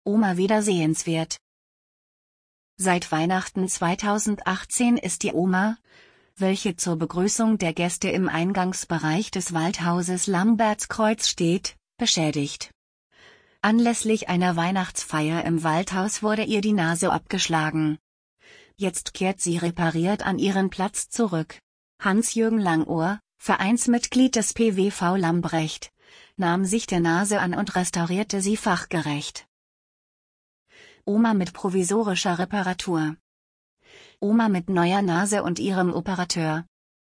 Oma wieder sehenswert. Seit Weihnachten 2018 ist die Oma, welche zur Begrüßung der Gäste im Eingangsbereich des Waldhauses Lambertskreuz steht, beschädigt. Anlässlich einer Weihnachtsfeier im Waldhaus wurde ihr die Nase abgeschlagen. Jetzt kehrt sie repariert an ihren Platz zurück. Hans-Jürgen Langohr, Vereinsmitglied des PWV Lambrecht, nahm sich der Nase an und restaurierte sie fachgerecht. Oma mit provisorischer Reparatur. Oma mit neuer Nase und ihrem Operateur.